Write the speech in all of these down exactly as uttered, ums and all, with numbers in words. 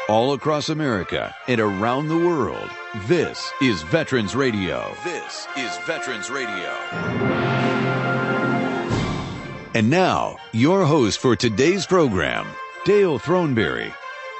all across America and around the world. This is Veterans Radio. This is Veterans Radio. And now, your host for today's program, Dale Throneberry.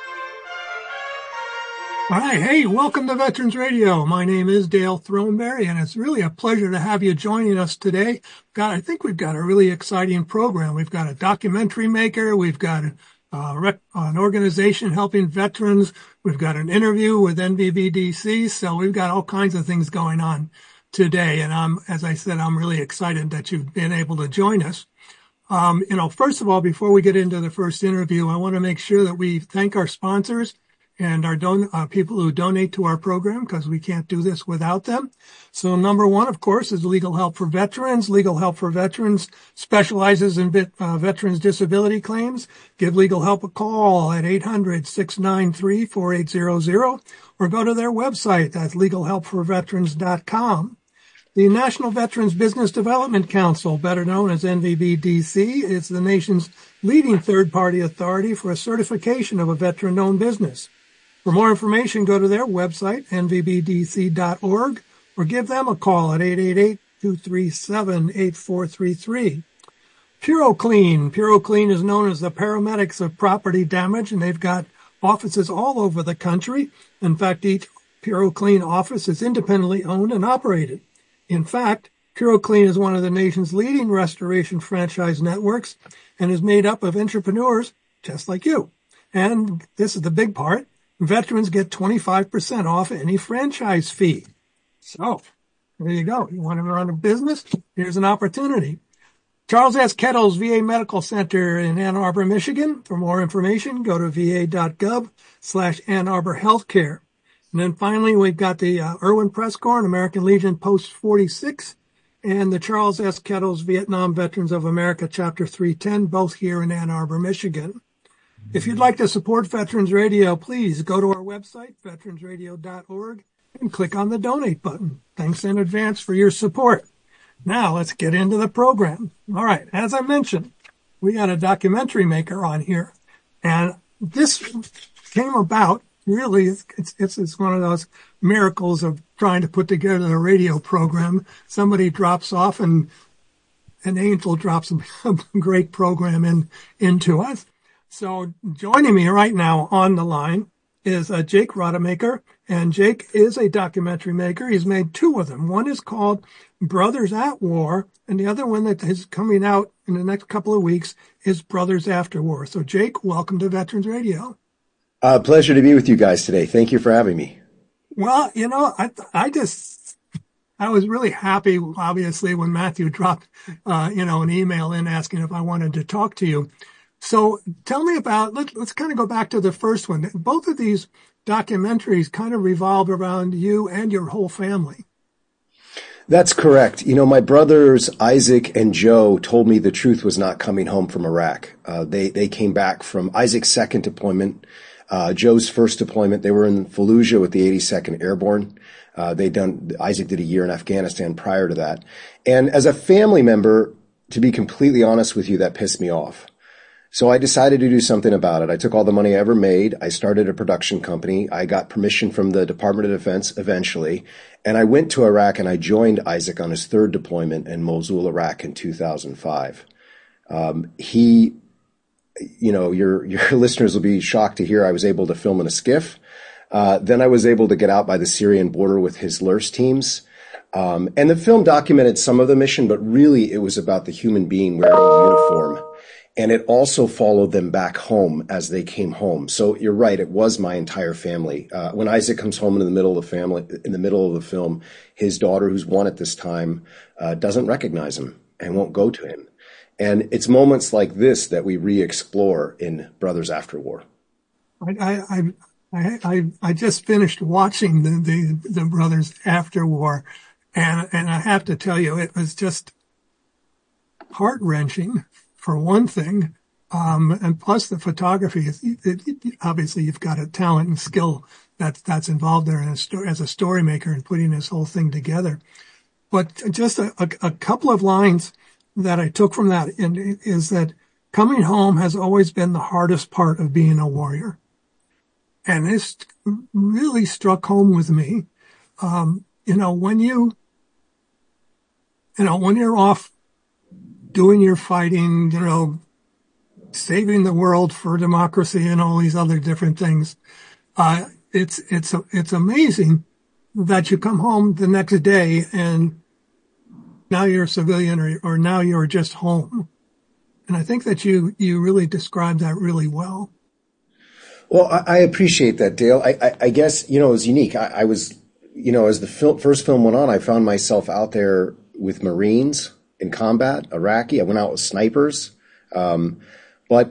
All right. Hey, welcome to Veterans Radio. My name is Dale Throneberry, and it's really a pleasure to have you joining us today. God, I think we've got a really exciting program. We've got a documentary maker. We've got uh, rec- an organization helping veterans. We've got an interview with N V B D C. So we've got all kinds of things going on today. And I'm, as I said, I'm really excited that you've been able to join us. Um, you know, first of all, before we get into the first interview, I want to make sure that we thank our sponsors and our don- uh, people who donate to our program, because we can't do this without them. So number one, of course, is Legal Help for Veterans. Legal Help for Veterans specializes in vet- uh, veterans disability claims. Give Legal Help a call at eight hundred, six nine three, four eight zero zero or go to their website at legal help for veterans dot com. The National Veterans Business Development Council, better known as N V B D C, is the nation's leading third-party authority for a certification of a veteran-owned business. For more information, go to their website, N V B D C dot org, or give them a call at eight eight eight, two three seven, eight four three three. PuroClean. PuroClean is known as the paramedics of property damage, and they've got offices all over the country. In fact, each PuroClean office is independently owned and operated. In fact, PuroClean is one of the nation's leading restoration franchise networks and is made up of entrepreneurs just like you. And this is the big part. Veterans get twenty-five percent off any franchise fee. So, there you go. You want to run a business? Here's an opportunity. Charles S. Kettles V A Medical Center in Ann Arbor, Michigan. For more information, go to va.gov slash Ann Arbor Healthcare. And then finally, we've got the uh, Irwin Press Corps, American Legion Post forty-six, and the Charles S. Kettles Vietnam Veterans of America Chapter three ten, both here in Ann Arbor, Michigan. If you'd like to support Veterans Radio, please go to our website, veterans radio dot org, and click on the donate button. Thanks in advance for your support. Now, let's get into the program. All right, as I mentioned, we got a documentary maker on here, and this came about, really, it's, it's, it's one of those miracles of trying to put together a radio program. Somebody drops off, and an angel drops a great program in into us. So joining me right now on the line is uh, Jake Rodemaker, and Jake is a documentary maker. He's made two of them. One is called Brothers at War, and the other one that is coming out in the next couple of weeks is Brothers After War. So Jake, welcome to Veterans Radio. Uh, pleasure to be with you guys today. Thank you for having me. Well, you know, I I just, I was really happy, obviously, when Matthew dropped, uh, you know, an email in asking if I wanted to talk to you. So tell me about, let, let's kind of go back to the first one. Both of these documentaries kind of revolve around you and your whole family. That's correct. You know, my brothers Isaac and Joe told me the truth was not coming home from Iraq. Uh, they, they came back from Isaac's second deployment, uh, Joe's first deployment. They were in Fallujah with the eighty-second Airborne. Uh, they done, Isaac did a year in Afghanistan prior to that. And as a family member, to be completely honest with you, that pissed me off. So I decided to do something about it. I took all the money I ever made. I started a production company. I got permission from the Department of Defense eventually. And I went to Iraq and I joined Isaac on his third deployment in Mosul, Iraq in two thousand five. Um, he, you know, your, your listeners will be shocked to hear I was able to film in a skiff. Uh, then I was able to get out by the Syrian border with his L U R S teams. Um, and the film documented some of the mission, but really it was about the human being wearing a uniform. And it also followed them back home as they came home. So you're right. It was my entire family. Uh, when Isaac comes home in the middle of the family, in the middle of the film, his daughter, who's one at this time, uh, doesn't recognize him and won't go to him. And it's moments like this that we re-explore in Brothers After War. I, I, I, I, I just finished watching the, the, the Brothers After War, and, and I have to tell you, it was just heart-wrenching. For one thing, um, and plus the photography is, it, it, obviously you've got a talent and skill that's, that's involved there in a story, as a story maker and putting this whole thing together. But just a, a, a couple of lines that I took from that in, is that coming home has always been the hardest part of being a warrior. and this really struck home with me. Um, you know, when you, you know, when you're off doing your fighting, you know, saving the world for democracy and all these other different things, uh, it's, it's, it's amazing that you come home the next day and now you're a civilian, or, or now you're just home. And I think that you, you really described that really well. Well, I, I appreciate that, Dale. I, I, I guess, you know, it was unique. I, I was, you know, as the film, first film went on, I found myself out there with Marines in combat, Iraqi. I went out with snipers. Um, but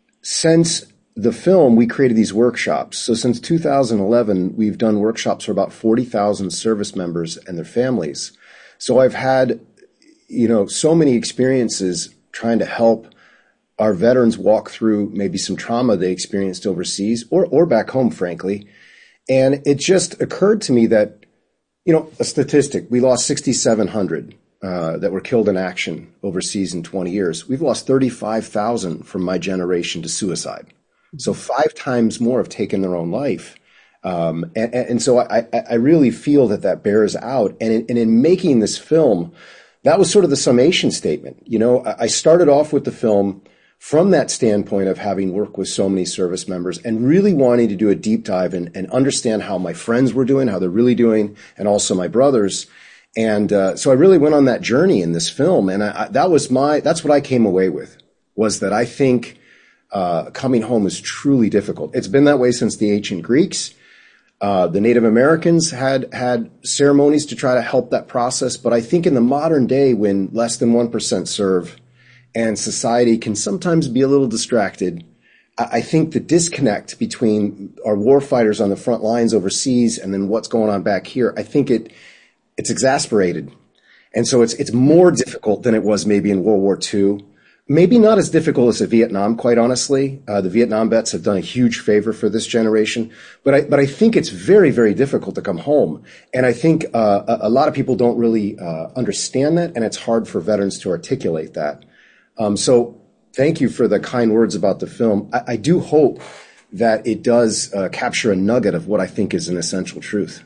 since the film, we created these workshops. So since two thousand eleven, we've done workshops for about forty thousand service members and their families. So I've had, you know, so many experiences trying to help our veterans walk through maybe some trauma they experienced overseas or, or back home, frankly. And it just occurred to me that, you know, a statistic, we lost sixty-seven hundred uh, that were killed in action overseas in twenty years. We've lost thirty-five thousand from my generation to suicide. So five times more have taken their own life. Um, and, and so I, I really feel that that bears out. And in, and in making this film, that was sort of the summation statement. You know, I started off with the film from that standpoint of having worked with so many service members and really wanting to do a deep dive and, and understand how my friends were doing, how they're really doing, and also my brothers. And uh, so I really went on that journey in this film. And I, I, that was my, that's what I came away with, was that I think uh, coming home is truly difficult. It's been that way since the ancient Greeks. Uh, the Native Americans had, had ceremonies to try to help that process. But I think in the modern day, when less than one percent serve and society can sometimes be a little distracted, I, I think the disconnect between our warfighters on the front lines overseas and then what's going on back here, I think it, it's exasperated. And so it's, it's more difficult than it was maybe in World War Two. Maybe not as difficult as the Vietnam, quite honestly. Uh, the Vietnam vets have done a huge favor for this generation. But I, but I think it's very, very difficult to come home. And I think uh, a, a lot of people don't really uh, understand that, and it's hard for veterans to articulate that. Um, so thank you for the kind words about the film. I, I do hope that it does uh, capture a nugget of what I think is an essential truth.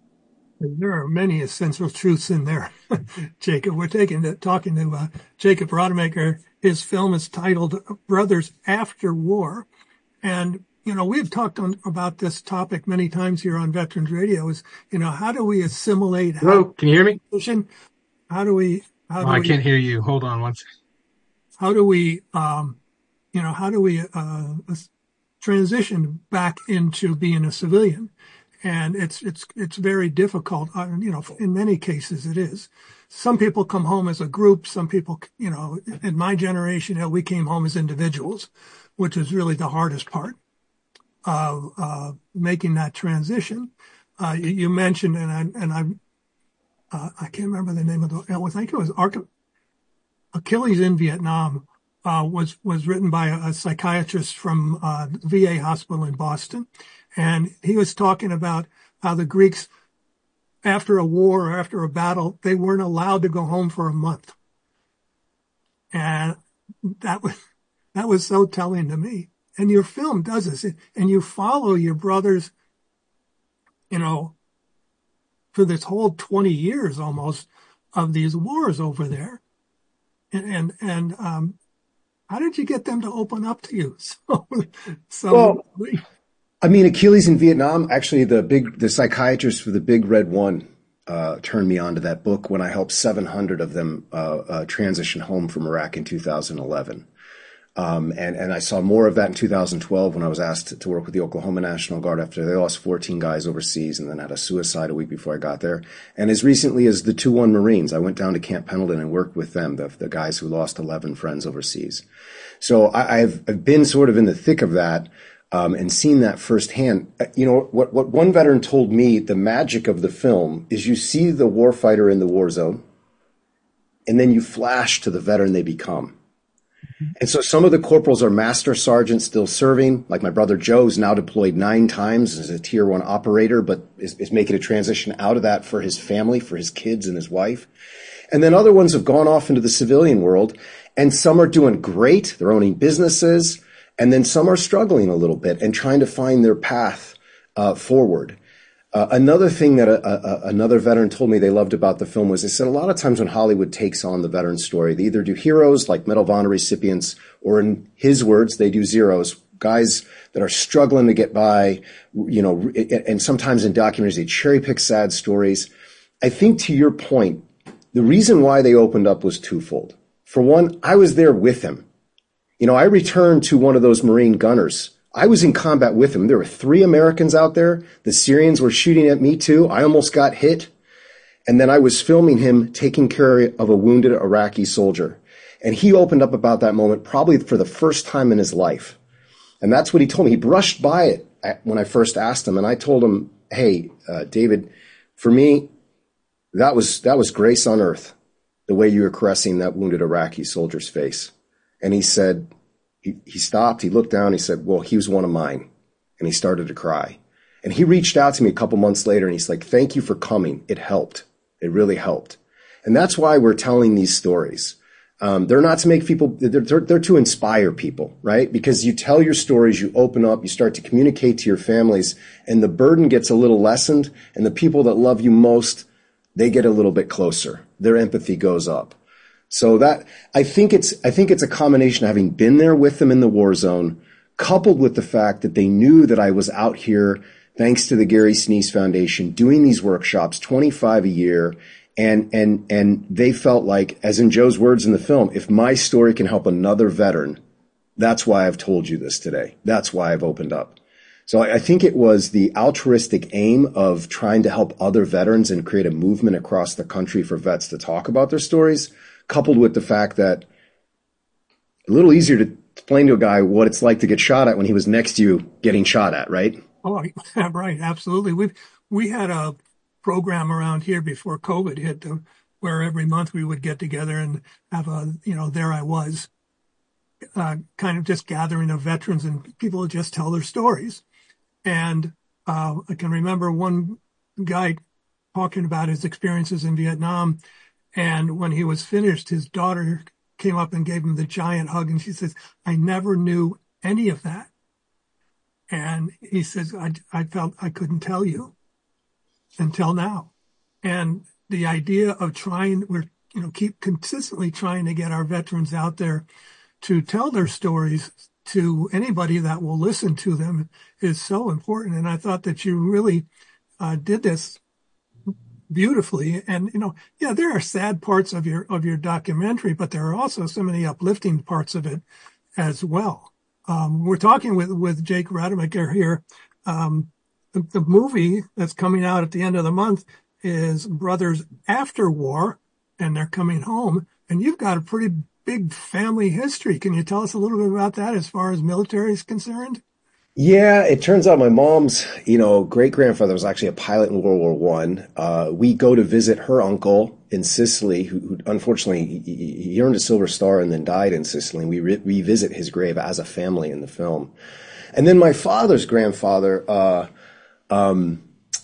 There are many essential truths in there, Jacob. We're taking to, talking to uh, Jacob Rodemaker. His film is titled Brothers After War. And, you know, we've talked on, about this topic many times here on Veterans Radio is, you know, how do we assimilate? Hello, can you hear me? How do we, how do oh, I we, can't hear you. Hold on one second. How do we, um, you know, how do we, uh, transition back into being a civilian? And it's, it's, it's very difficult. Uh, you know, in many cases it is. Some people come home as a group. Some people, you know, in my generation, you know, we came home as individuals, which is really the hardest part of, uh, making that transition. Uh, you, you mentioned, and I, and I, uh, I can't remember the name of the, I think it was Arch- Achilles in Vietnam, uh, was, was written by a, a psychiatrist from, uh, the V A hospital in Boston. And he was talking about how the Greeks, after a war or after a battle, they weren't allowed to go home for a month. And that was, that was so telling to me. And your film does this. And you follow your brothers, you know, for this whole twenty years almost of these wars over there. And, and, and um, how did you get them to open up to you? So, so well, I mean, Achilles in Vietnam, actually the big, the psychiatrist for the Big Red One, uh, turned me on to that book when I helped seven hundred of them, uh, uh, transition home from Iraq in two thousand eleven. Um, and, and I saw more of that in two thousand twelve when I was asked to, to work with the Oklahoma National Guard after they lost fourteen guys overseas and then had a suicide a week before I got there. And as recently as the two one Marines, I went down to Camp Pendleton and worked with them, the, the guys who lost eleven friends overseas. So I, I've, I've been sort of in the thick of that. Um, and seen that firsthand. You know, what, what one veteran told me, the magic of the film is you see the warfighter in the war zone, and then you flash to the veteran they become. Mm-hmm. And so some of the corporals are master sergeants still serving, like my brother Joe's now deployed nine times as a tier one operator, but is, is making a transition out of that for his family, for his kids and his wife. And then other ones have gone off into the civilian world, and some are doing great. They're owning businesses. And then some are struggling a little bit and trying to find their path uh, forward. Uh, another thing that a, a, another veteran told me they loved about the film was they said a lot of times when Hollywood takes on the veteran story, they either do heroes like Medal of Honor recipients, or in his words, they do zeros, guys that are struggling to get by, you know, and sometimes in documentaries they cherry pick sad stories. I think to your point, the reason why they opened up was twofold. For one, I was there with him. You know, I returned to one of those Marine gunners. I was in combat with him. There were three Americans out there. The Syrians were shooting at me too. I almost got hit. And then I was filming him taking care of a wounded Iraqi soldier. And he opened up about that moment probably for the first time in his life. And that's what he told me. He brushed by it when I first asked him. And I told him, hey, uh, David, for me, that was, that was grace on earth, the way you were caressing that wounded Iraqi soldier's face. And he said, He, he stopped, he looked down, he said, well, he was one of mine. And he started to cry. And he reached out to me a couple months later and he's like, thank you for coming. It helped. It really helped. And that's why we're telling these stories. Um, they're not to make people, they're, they're, they're to inspire people, right? Because you tell your stories, you open up, you start to communicate to your families, and the burden gets a little lessened, and the people that love you most, they get a little bit closer. Their empathy goes up. So that, I think it's, I think it's a combination of having been there with them in the war zone, coupled with the fact that they knew that I was out here, thanks to the Gary Sinise Foundation, doing these workshops, twenty-five a year. And, and, and they felt like, as in Joe's words in the film, if my story can help another veteran, that's why I've told you this today. That's why I've opened up. So I, I think it was the altruistic aim of trying to help other veterans and create a movement across the country for vets to talk about their stories, coupled with the fact that a little easier to explain to a guy what it's like to get shot at when he was next to you getting shot at, right? Oh, right. Absolutely. We've, we had a program around here before COVID hit, to, where every month we would get together and have a, you know, there I was, uh, kind of just gathering of veterans, and people would just tell their stories. And, uh, I can remember one guy talking about his experiences in Vietnam. And when he was finished, his daughter came up and gave him the giant hug. And she says, I never knew any of that. And he says, I, I felt I couldn't tell you until now. And the idea of trying, we're, you know, keep consistently trying to get our veterans out there to tell their stories to anybody that will listen to them is so important. And I thought that you really uh, did this beautifully. And, you know, yeah, there are sad parts of your, of your documentary, but there are also so many uplifting parts of it as well. Um, we're talking with, with Jake Rademacher here. Um, the, the movie that's coming out at the end of the month is Brothers After War, and they're coming home. And you've got a pretty big family history. Can you tell us a little bit about that as far as military is concerned? Yeah, it turns out my mom's, you know, great grandfather was actually a pilot in World War One. Uh, we go to visit her uncle in Sicily, who, who unfortunately he, he earned a Silver Star and then died in Sicily. And we re- revisit his grave as a family in the film. And then my father's grandfather, uh, um,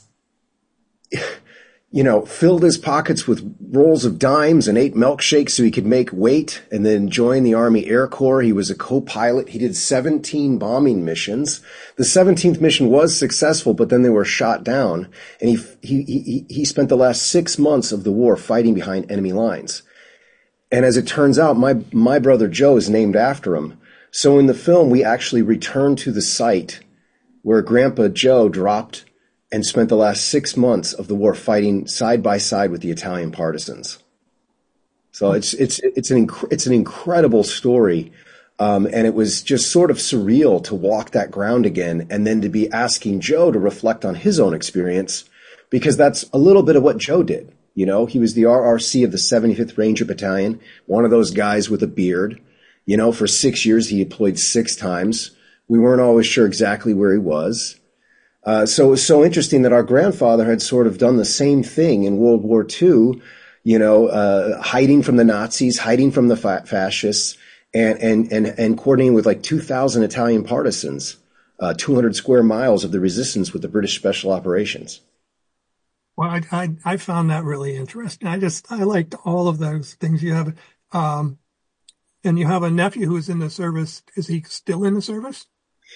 you know, filled his pockets with rolls of dimes and ate milkshakes so he could make weight, and then joined the Army Air Corps. He was a co-pilot. He did seventeen bombing missions. The seventeenth mission was successful, but then they were shot down. And he, he, he, he spent the last six months of the war fighting behind enemy lines. And as it turns out, my, my brother Joe is named after him. So in the film, we actually returned to the site where Grandpa Joe dropped and spent the last six months of the war fighting side by side with the Italian partisans. So it's it's it's an inc- it's an incredible story, um, and it was just sort of surreal to walk that ground again, and then to be asking Joe to reflect on his own experience, because that's a little bit of what Joe did. You know, he was the R R C of the seventy-fifth Ranger Battalion, one of those guys with a beard. You know, for six years he deployed six times. We weren't always sure exactly where he was. Uh, so it was so interesting that our grandfather had sort of done the same thing in World War Two, you know, uh, hiding from the Nazis, hiding from the fa- fascists, and, and, and, and coordinating with like two thousand Italian partisans, uh, two hundred square miles of the resistance with the British Special Operations. Well, I, I, I found that really interesting. I just, I liked all of those things you have. Um, and you have a nephew who's in the service. Is he still in the service?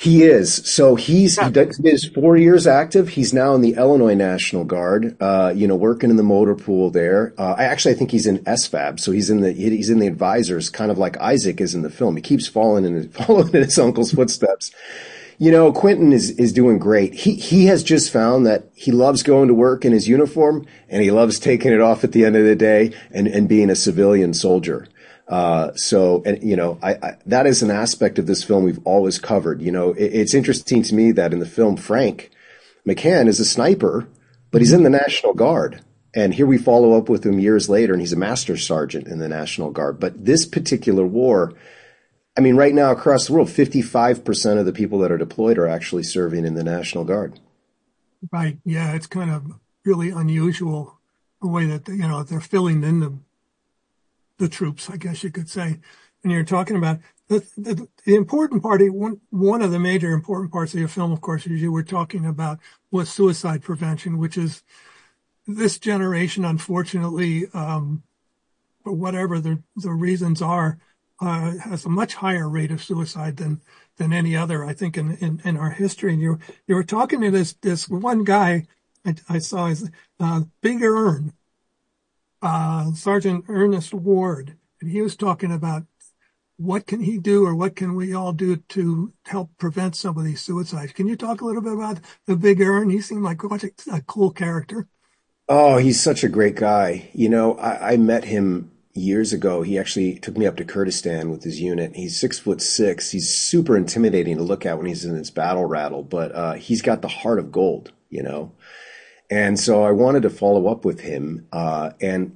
He is. So he's he does his four years active. He's now in the Illinois National Guard. Uh, you know, working in the motor pool there. Uh, I actually I think he's in S F A B, so he's in the he's in the advisors, kind of like Isaac is in the film. He keeps following in following in his uncle's footsteps. You know, Quentin is is doing great. He he has just found that he loves going to work in his uniform, and he loves taking it off at the end of the day and and being a civilian soldier. Uh, so, and, you know, I, I, that is an aspect of this film we've always covered. You know, it, it's interesting to me that in the film, Frank McCann is a sniper, but he's in the National Guard. And here we follow up with him years later, and he's a master sergeant in the National Guard. But this particular war, I mean, right now across the world, fifty-five percent of the people that are deployed are actually serving in the National Guard. Right. Yeah. It's kind of really unusual the way that, you know, they're filling in the the troops, I guess you could say. And you're talking about the, the, the important part, one, one of the major important parts of your film, of course, as you were talking about, was suicide prevention, which is this generation, unfortunately, um, for whatever the, the reasons are, uh, has a much higher rate of suicide than, than any other, I think, in, in, in our history. And you, you were talking to this, this one guy I, I saw, his, uh, Big Earn, Uh, Sergeant Ernest Ward, and he was talking about what can he do or what can we all do to help prevent some of these suicides. Can you talk a little bit about the Big Earn? He seemed like quite a, a cool character. Oh, he's such a great guy. You know, I, I met him years ago. He actually took me up to Kurdistan with his unit. He's six foot six. He's super intimidating to look at when he's in his battle rattle, but uh, he's got the heart of gold, you know. And so I wanted to follow up with him. Uh, and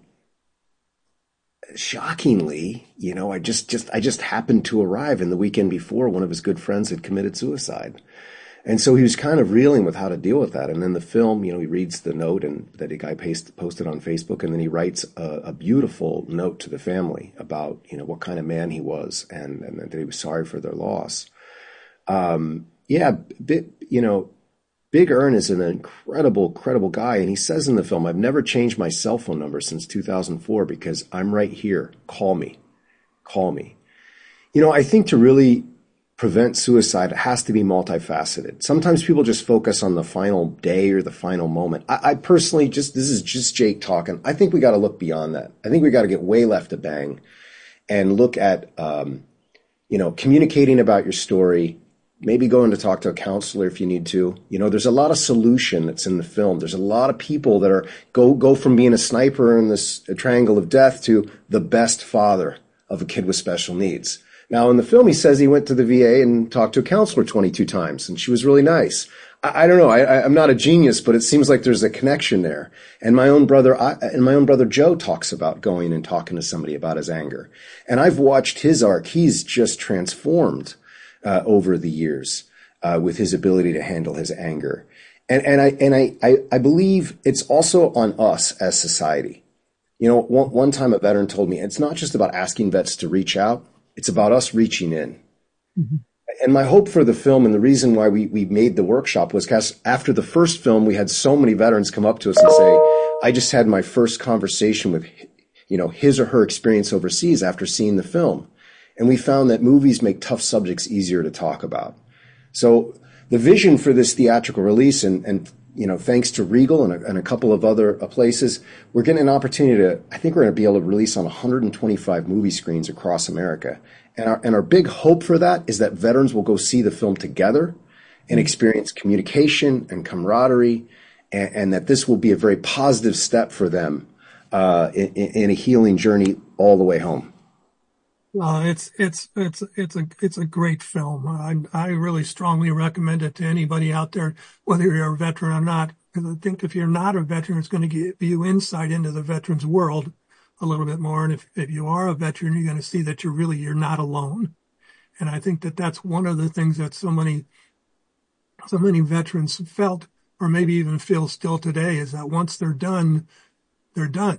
shockingly, you know, I just, just, I just happened to arrive, and the weekend before one of his good friends had committed suicide. And so he was kind of reeling with how to deal with that. And in the film, you know, he reads the note and that a guy paste, posted on Facebook, and then he writes a, a beautiful note to the family about, you know, what kind of man he was, and, and that he was sorry for their loss. Um, yeah, bit, you know, Big Earn is an incredible, incredible guy. And he says in the film, I've never changed my cell phone number since two thousand four because I'm right here. Call me. Call me. You know, I think to really prevent suicide, it has to be multifaceted. Sometimes people just focus on the final day or the final moment. I, I personally just, this is just Jake talking. I think we got to look beyond that. I think we got to get way left of bang and look at, um, you know, communicating about your story. Maybe going to talk to a counselor if you need to. You know, there's a lot of solution that's in the film. There's a lot of people that are go go from being a sniper in this triangle of death to the best father of a kid with special needs. Now, in the film, he says he went to the V A and talked to a counselor twenty-two times, and she was really nice. I, I don't know. I, I'm not a genius, but it seems like there's a connection there. And my own brother, I, and my own brother Joe talks about going and talking to somebody about his anger. And I've watched his arc. He's just transformed Uh, over the years, uh, with his ability to handle his anger. And, and I, and I, I, I believe it's also on us as society. You know, one, one time a veteran told me, it's not just about asking vets to reach out. It's about us reaching in. Mm-hmm. And my hope for the film, and the reason why we, we made the workshop, was because after the first film, we had so many veterans come up to us and say, I just had my first conversation with, you know, his or her experience overseas after seeing the film. And we found that movies make tough subjects easier to talk about. So the vision for this theatrical release, and, and you know, thanks to Regal and a, and a couple of other uh, places, we're getting an opportunity to, I think we're going to be able to release on one hundred twenty-five movie screens across America. And our, and our big hope for that is that veterans will go see the film together and experience communication and camaraderie, and, and that this will be a very positive step for them uh, in, in a healing journey all the way home. Well, it's it's it's it's a it's a great film. I I really strongly recommend it to anybody out there, whether you're a veteran or not. Because I think if you're not a veteran, it's going to give you insight into the veterans world a little bit more. And if if you are a veteran, you're going to see that you're really you're not alone. And I think that that's one of the things that so many so many veterans felt, or maybe even feel still today, is that once they're done, they're done,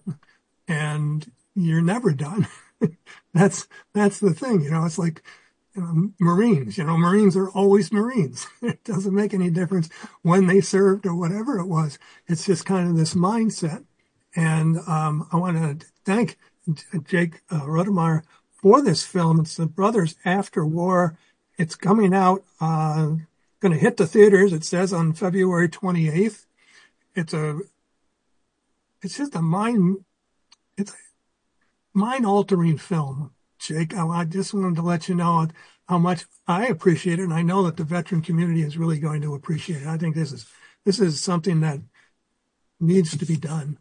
and you're never done. That's, that's the thing, you know, it's like, you know, Marines, you know, Marines are always Marines. It doesn't make any difference when they served or whatever it was. It's just kind of this mindset. And, um, I want to thank Jake uh, Rodemeyer for this film. It's the brothers after war. It's coming out, uh, going to hit the theaters, it says, on February twenty-eighth. It's a, it's just a mind, it's a mind-altering film, Jake. I, I just wanted to let you know how much I appreciate it, and I know that the veteran community is really going to appreciate it. I think this is, this is something that needs to be done.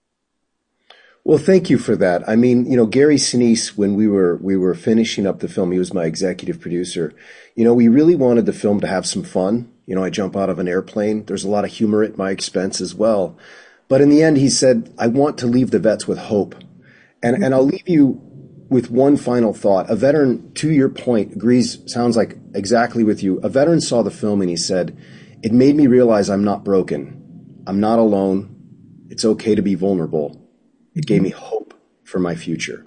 Well, thank you for that. I mean, you know, Gary Sinise, when we were we were finishing up the film, he was my executive producer. You know, we really wanted the film to have some fun. You know, I jump out of an airplane. There's a lot of humor at my expense as well. But in the end, he said, I want to leave the vets with hope. And and I'll leave you with one final thought. A veteran, to your point, agrees, sounds like exactly with you. A veteran saw the film and he said, it made me realize I'm not broken. I'm not alone. It's okay to be vulnerable. It gave me hope for my future.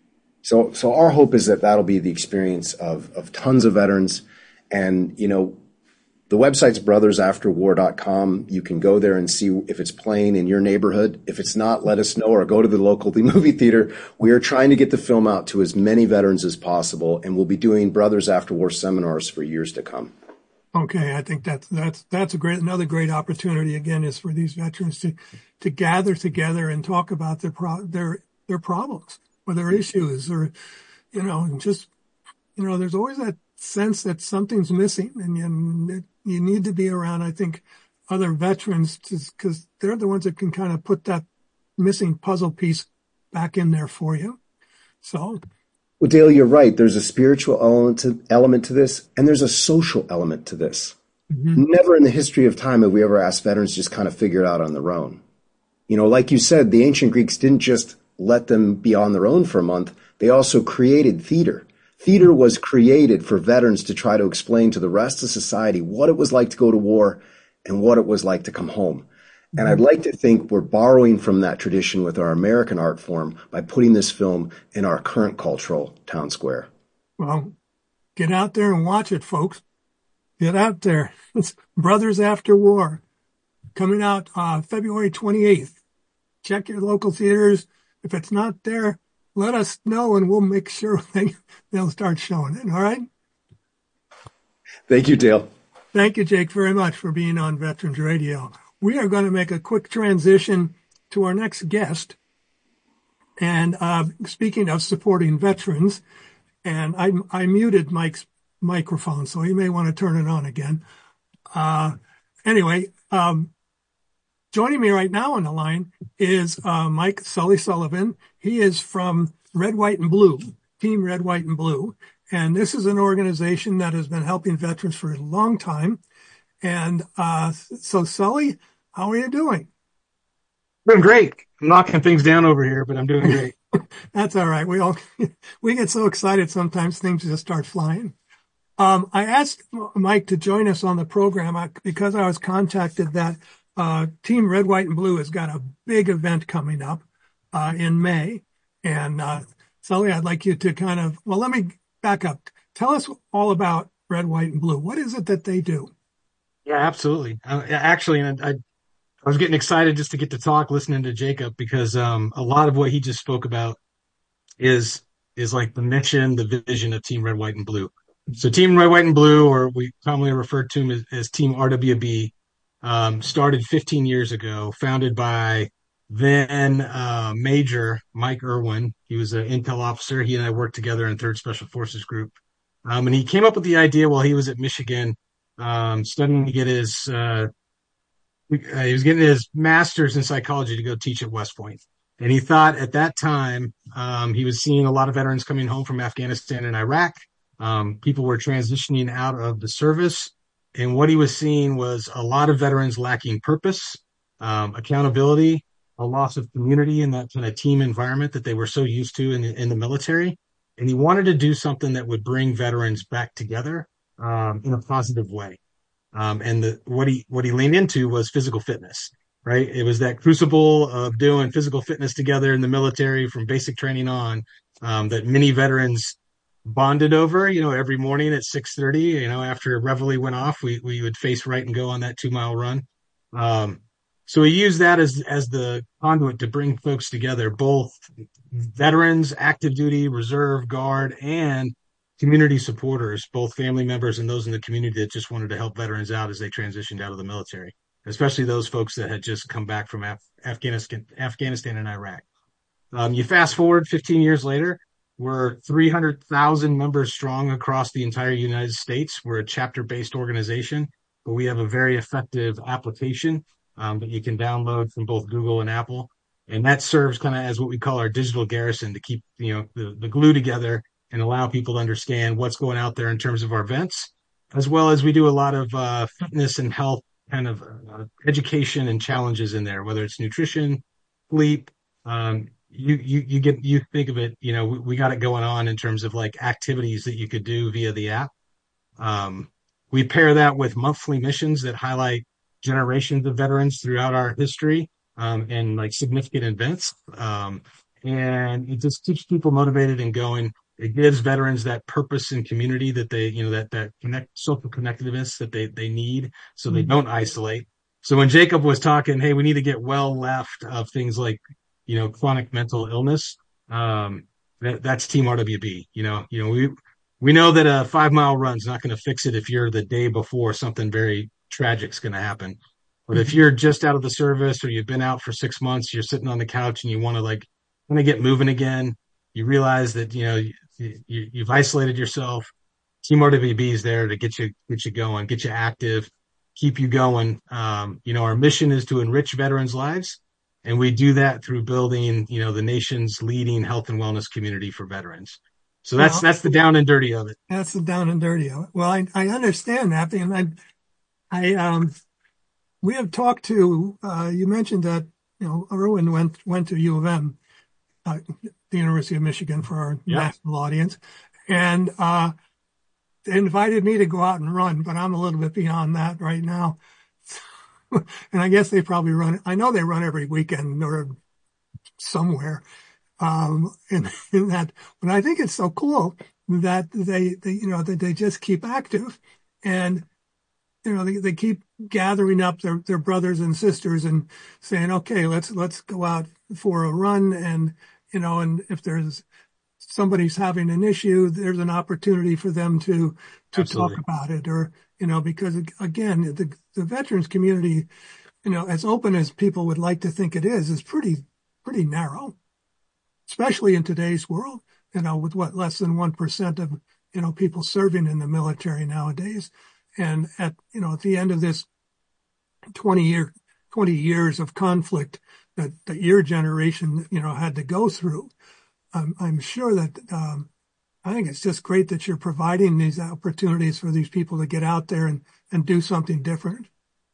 So, so our hope is that that'll be the experience of, of tons of veterans. And, you know, the website's brothers after war dot com. You can go there and see if it's playing in your neighborhood. If it's not, let us know, or go to the local movie theater. We are trying to get the film out to as many veterans as possible, and we'll be doing Brothers After War seminars for years to come. Okay, I think that's that's that's a great another great opportunity again is for these veterans to to gather together and talk about their pro, their their problems or their issues, or you know, just you know, there's always that sense that something's missing, and you, you need to be around, I think, other veterans because they're the ones that can kind of put that missing puzzle piece back in there for you. So. Well, Dale, you're right. There's a spiritual element to, element to this, and there's a social element to this. Mm-hmm. Never in the history of time have we ever asked veterans to just kind of figure it out on their own. You know, like you said, the ancient Greeks didn't just let them be on their own for a month. They also created theater. Theater was created for veterans to try to explain to the rest of society what it was like to go to war and what it was like to come home. And I'd like to think we're borrowing from that tradition with our American art form by putting this film in our current cultural town square. Well, get out there and watch it, folks. Get out there. It's Brothers After War, coming out uh, February twenty-eighth. Check your local theaters. If it's not there, let us know, and we'll make sure they, they'll start showing it. All right? Thank you, Dale. Thank you, Jake, very much for being on Veterans Radio. We are going to make a quick transition to our next guest. And uh, speaking of supporting veterans, and I, I muted Mike's microphone, so he may want to turn it on again. Uh, anyway, um, joining me right now on the line is uh, Mike Sully Sullivan. He is from Red, White, and Blue, Team Red, White, and Blue. And this is an organization that has been helping veterans for a long time. And uh, so, Sully, how are you doing? Doing great. I'm knocking things down over here, but I'm doing great. That's all right. We all we get so excited sometimes things just start flying. Um, I asked Mike to join us on the program because I was contacted that uh, Team Red, White, and Blue has got a big event coming up uh, in May. And uh, Sully, I'd like you to kind of, well, let me back up. Tell us all about Red, White, and Blue. What is it that they do? Yeah, absolutely. Uh, actually, and I, I was getting excited just to get to talk, listening to Jacob, because um, a lot of what he just spoke about is is like the mission, the vision of Team Red, White, and Blue. So Team Red, White, and Blue, or we commonly referred to as, as Team R W B, um, started fifteen years ago, founded by then uh, Major Mike Irwin. He was an intel officer. He and I worked together in third Special Forces Group. Um, and he came up with the idea while he was at Michigan, um, studying to get his, uh, he was getting his master's in psychology to go teach at West Point. And he thought at that time, um, he was seeing a lot of veterans coming home from Afghanistan and Iraq. Um, people were transitioning out of the service. And what he was seeing was a lot of veterans lacking purpose, um, accountability, a loss of community in that kind of team environment that they were so used to in the, in the military. And he wanted to do something that would bring veterans back together, um, in a positive way. Um, and the, what he, what he leaned into was physical fitness, right? It was that crucible of doing physical fitness together in the military from basic training on, um, that many veterans bonded over. You know, every morning at six thirty, you know, after Reveille went off, we, we would face right and go on that two mile run. Um, so we used that as, as the conduit to bring folks together, both veterans, active duty, reserve, guard, and community supporters, both family members and those in the community that just wanted to help veterans out as they transitioned out of the military, especially those folks that had just come back from Af- Afghanistan, Afghanistan and Iraq. Um, you fast forward fifteen years later, we're three hundred thousand members strong across the entire United States. We're a chapter-based organization, but we have a very effective application um, that you can download from both Google and Apple. And that serves kind of as what we call our digital garrison to keep, you know, the, the glue together and allow people to understand what's going out there in terms of our events, as well as we do a lot of uh, fitness and health kind of uh, education and challenges in there, whether it's nutrition, sleep, um, you, you, you get, you think of it, you know, we, we got it going on in terms of like activities that you could do via the app. Um, we pair that with monthly missions that highlight generations of veterans throughout our history, um, and like significant events. Um, and it just keeps people motivated and going. It gives veterans that purpose and community that they, you know, that, that connect, social connectiveness that they, they need so they don't isolate. So when Jacob was talking, hey, we need to get well left of things like, you know, chronic mental illness, um, that, that's Team R W B. You know, you know, we, we know that a five mile run is not going to fix it if you're the day before something very tragic is going to happen. But if you're just out of the service or you've been out for six months, you're sitting on the couch and you want to like, want to get moving again. You realize that, you know, you, you, you've isolated yourself. Team R W B is there to get you, get you going, get you active, keep you going. Um, you know, our mission is to enrich veterans' lives. And we do that through building, you know, the nation's leading health and wellness community for veterans. So that's, well, that's the down and dirty of it. That's the down and dirty of it. Well, I, I understand that. And I, I, um, we have talked to, uh, you mentioned that, you know, Erwin went, went to U of M, uh, the University of Michigan for our yep. national audience. And, uh, they invited me to go out and run, but I'm a little bit beyond that right now. And I guess they probably run, I know they run every weekend or somewhere. Um, in, in that, but I think it's so cool that they, they, you know, that they just keep active and, you know, they, they keep gathering up their, their brothers and sisters and saying, okay, let's, let's go out for a run. And, you know, and if there's somebody's having an issue, there's an opportunity for them to, to Absolutely. talk about it or, you know, because again, the, the veterans community, you know, as open as people would like to think it is, is pretty, pretty narrow, especially in today's world, you know, with what less than one percent of, you know, people serving in the military nowadays. And at, you know, at the end of this twenty year, twenty years of conflict that, that your generation, you know, had to go through, um, I'm sure that, um, I think it's just great that you're providing these opportunities for these people to get out there and, and do something different.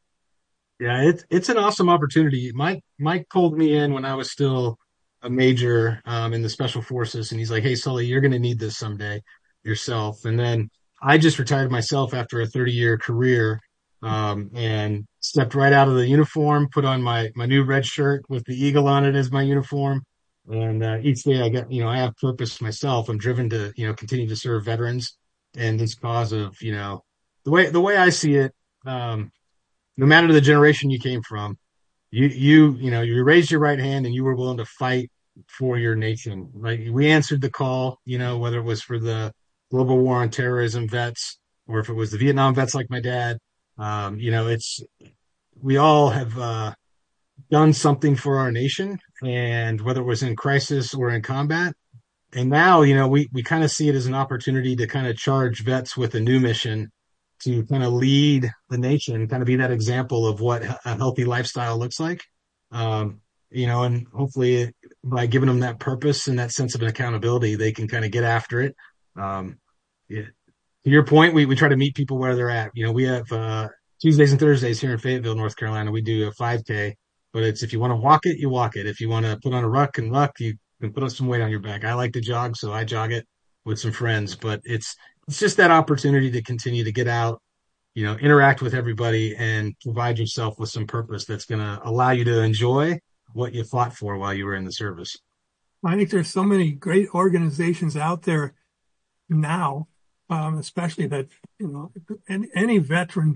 Yeah, it's, it's an awesome opportunity. Mike, Mike pulled me in when I was still a major, um, in the special forces. And he's like, hey, Sully, you're going to need this someday yourself. And then I just retired myself after a thirty year career, um, and stepped right out of the uniform, put on my, my new red shirt with the eagle on it as my uniform. And, uh, each day I got, you know, I have purpose myself. I'm driven to, you know, continue to serve veterans and this cause of, you know, the way, the way I see it, um, no matter the generation you came from, you, you, you know, you raised your right hand and you were willing to fight for your nation. Like we answered the call, you know, whether it was for the global war on terrorism vets or if it was the Vietnam vets like my dad. Um, you know, it's, we all have, uh, done something for our nation, and whether it was in crisis or in combat. And now, you know, we, we kind of see it as an opportunity to kind of charge vets with a new mission to kind of lead the nation, kind of be that example of what a healthy lifestyle looks like. Um, you know, and hopefully by giving them that purpose and that sense of an accountability, they can kind of get after it. Um, yeah. To your point, we, we try to meet people where they're at. You know, we have, uh, Tuesdays and Thursdays here in Fayetteville, North Carolina, we do a five K, but it's, if you want to walk it, you walk it. If you want to put on a ruck and ruck, you can put some weight on your back. I like to jog, so I jog it with some friends, but it's, it's just that opportunity to continue to get out, you know, interact with everybody and provide yourself with some purpose that's going to allow you to enjoy what you fought for while you were in the service. I think there's so many great organizations out there now, um, especially that, you know, any, any veteran,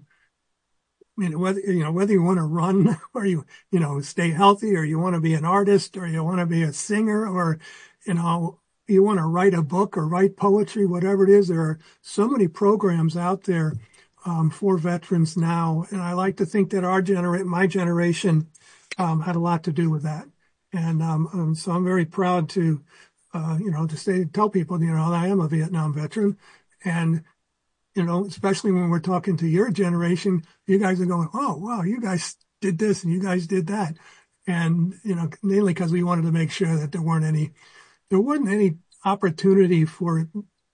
you know, whether, you know, whether you want to run or you, you know, stay healthy or you want to be an artist or you want to be a singer or, you know, you want to write a book or write poetry, whatever it is, there are so many programs out there um, for veterans now. And I like to think that our generation, my generation, um, had a lot to do with that. And um, um, so I'm very proud to, uh, you know, to say, tell people, you know, I am a Vietnam veteran. And, you know, especially when we're talking to your generation, you guys are going, oh, wow, you guys did this and you guys did that. And, you know, mainly because we wanted to make sure that there weren't any, there wasn't any opportunity for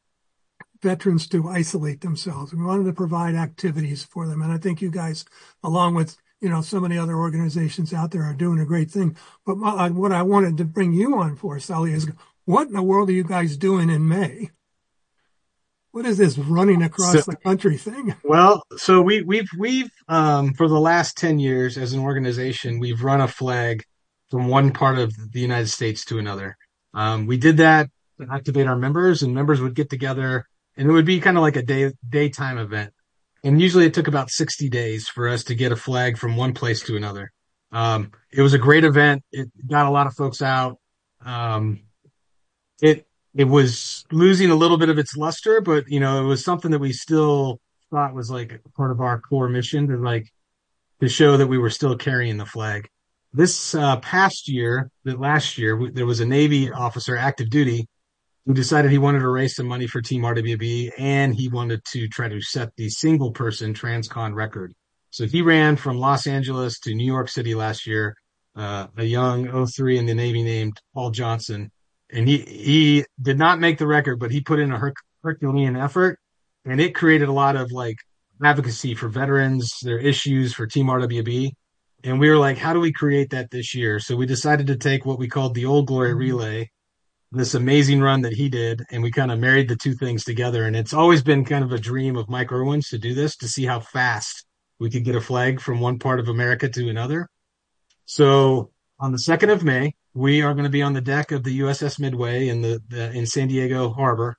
veterans to isolate themselves. We wanted to provide activities for them. And I think you guys, along with, you know, so many other organizations out there, are doing a great thing. But my, what I wanted to bring you on for, Sully, is what in the world are you guys doing in May? What is this running across so, the country thing? Well, so we, we've, we've, um, for the last ten years as an organization, we've run a flag from one part of the United States to another. Um, we did that to activate our members, and members would get together, and it would be kind of like a day, daytime event. And usually it took about sixty days for us to get a flag from one place to another. Um, it was a great event. It got a lot of folks out. Um, it, It was losing a little bit of its luster, but, you know, it was something that we still thought was like part of our core mission to like, to show that we were still carrying the flag. This uh, past year, that last year, w- there was a Navy officer, active duty, who decided he wanted to raise some money for Team R W B, and he wanted to try to set the single person transcon record. So he ran from Los Angeles to New York City last year, uh, a young oh three in the Navy named Paul Johnson. And he, he did not make the record, but he put in a Her- Herculean effort, and it created a lot of like advocacy for veterans, their issues for Team R W B. And we were like, how do we create that this year? So we decided to take what we called the Old Glory Relay, this amazing run that he did, and we kind of married the two things together. And it's always been kind of a dream of Mike Irwin's to do this, to see how fast we could get a flag from one part of America to another. So on the second of May, we are going to be on the deck of the U S S Midway in the, the in San Diego Harbor,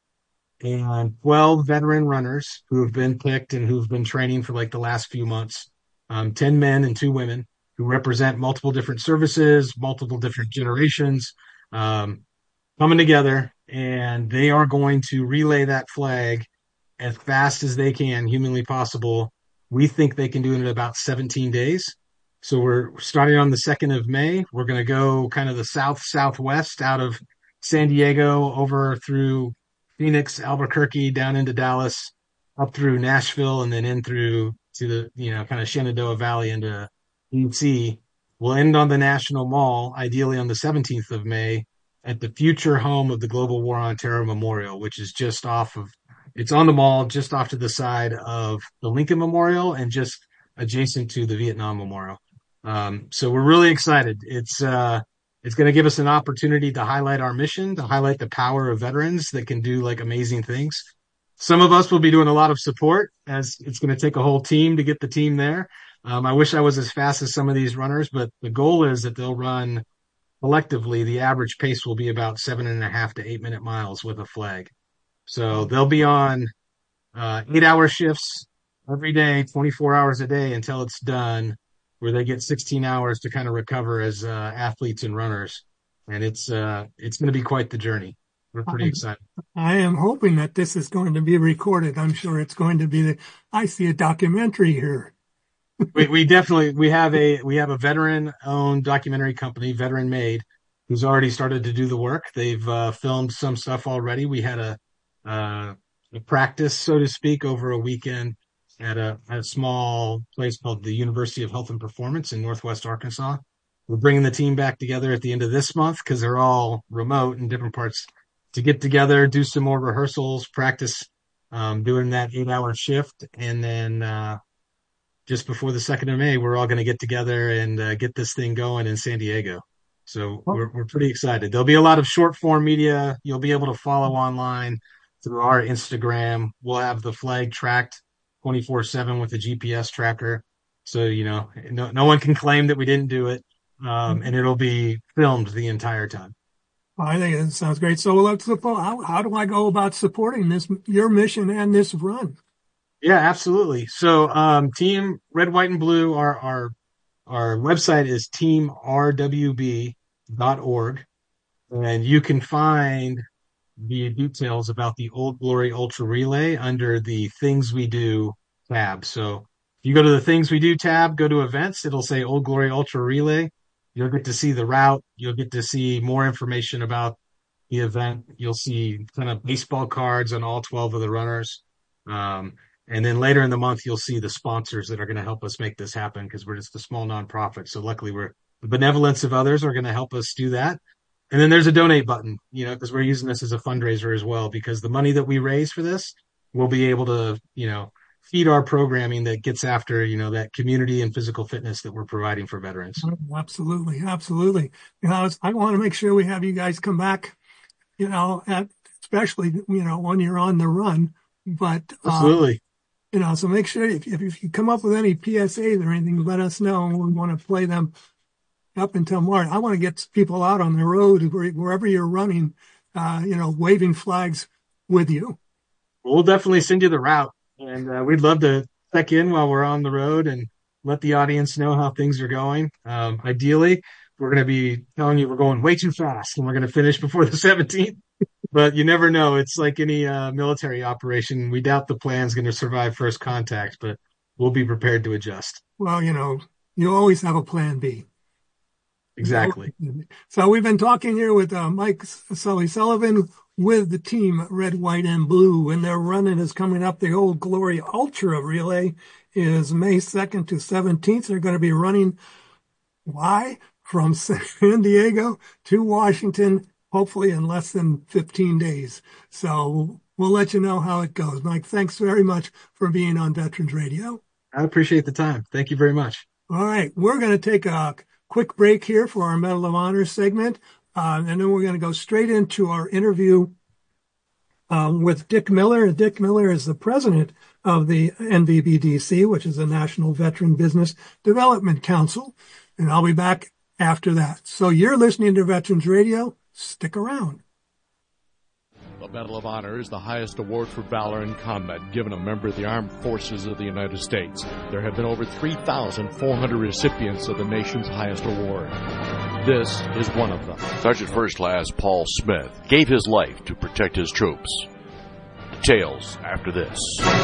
and twelve veteran runners who have been picked and who've been training for like the last few months, um, ten men and two women who represent multiple different services, multiple different generations, um, coming together, and they are going to relay that flag as fast as they can, humanly possible. We think they can do it in about seventeen days. So we're starting on the second of May. We're going to go kind of the south, southwest out of San Diego over through Phoenix, Albuquerque, down into Dallas, up through Nashville, and then in through to the, you know, kind of Shenandoah Valley into D C. We'll end on the National Mall, ideally on the seventeenth of May, at the future home of the Global War on Terror Memorial, which is just off of, it's on the mall, just off to the side of the Lincoln Memorial and just adjacent to the Vietnam Memorial. Um, so we're really excited. It's, uh, it's going to give us an opportunity to highlight our mission, to highlight the power of veterans that can do like amazing things. Some of us will be doing a lot of support, as it's going to take a whole team to get the team there. Um, I wish I was as fast as some of these runners, but the goal is that they'll run collectively. The average pace will be about seven and a half to eight minute miles with a flag. So they'll be on, uh, eight hour shifts every day, twenty-four hours a day until it's done, where they get sixteen hours to kind of recover as uh, athletes and runners. And it's uh, it's going to be quite the journey. We're pretty excited. I am hoping that this is going to be recorded. I'm sure it's going to be the, I see a documentary here. we, we definitely, we have a, we have a veteran owned documentary company, Veteran Made, who's already started to do the work. They've uh, filmed some stuff already. We had a, uh, a practice, so to speak, over a weekend at a, at a small place called the University of Health and Performance in Northwest Arkansas. We're bringing the team back together at the end of this month because they're all remote in different parts, to get together, do some more rehearsals, practice um, doing that eight hour shift. And then uh, just before the second of May, we're all going to get together and uh, get this thing going in San Diego. So we're, we're pretty excited. There'll be a lot of short form media you'll be able to follow online through our Instagram. We'll have the flag tracked twenty-four seven with a G P S tracker. So, you know, no, no one can claim that we didn't do it. Um, and it'll be filmed the entire time. I think it sounds great. So let's how, how do I go about supporting this, your mission and this run? Yeah, absolutely. So, um, Team Red, White, and Blue, our, our, our website is team r w b dot org. And you can find the details about the Old Glory Ultra Relay under the Things We Do tab. So if you go to the Things We Do tab, go to events, it'll say Old Glory Ultra Relay. You'll get to see the route. You'll get to see more information about the event. You'll see kind of baseball cards on all twelve of the runners. Um, and then later in the month, you'll see the sponsors that are going to help us make this happen, because we're just a small nonprofit. So luckily, we're the benevolence of others are going to help us do that. And then there's a donate button, you know, because we're using this as a fundraiser as well, because the money that we raise for this, we'll be able to, you know, feed our programming that gets after, you know, that community and physical fitness that we're providing for veterans. Oh, absolutely. Absolutely. You know, I, was, I want to make sure we have you guys come back, you know, at, especially, you know, when you're on the run, but, absolutely. Um, you know, so make sure if, if you come up with any P S As or anything, let us know. We want to play them up until March. I want to get people out on the road wherever you're running, uh, you know, waving flags with you. We'll definitely send you the route, and uh, we'd love to check in while we're on the road and let the audience know how things are going. Um, ideally, we're going to be telling you we're going way too fast and we're going to finish before the seventeenth, but you never know. It's like any uh, military operation. We doubt the plan's going to survive first contact, but we'll be prepared to adjust. Well, you know, you always have a plan B. Exactly. So we've been talking here with uh, Mike Sully Sullivan with the team Red, White, and Blue, and their running is coming up. The Old Glory Ultra Relay is May second to seventeenth. They're going to be running, why? From San Diego to Washington, hopefully in less than fifteen days. So we'll let you know how it goes. Mike, thanks very much for being on Veterans Radio. I appreciate the time. Thank you very much. All right. We're going to take a quick break here for our Medal of Honor segment. Uh, and then we're going to go straight into our interview um, with Dick Miller. Dick Miller is the president of the N V B D C, which is the National Veteran Business Development Council. And I'll be back after that. So you're listening to Veterans Radio. Stick around. The Medal of Honor is the highest award for valor in combat given a member of the Armed Forces of the United States. There have been over three thousand four hundred recipients of the nation's highest award. This is one of them. Sergeant First Class Paul Smith gave his life to protect his troops. Details after this.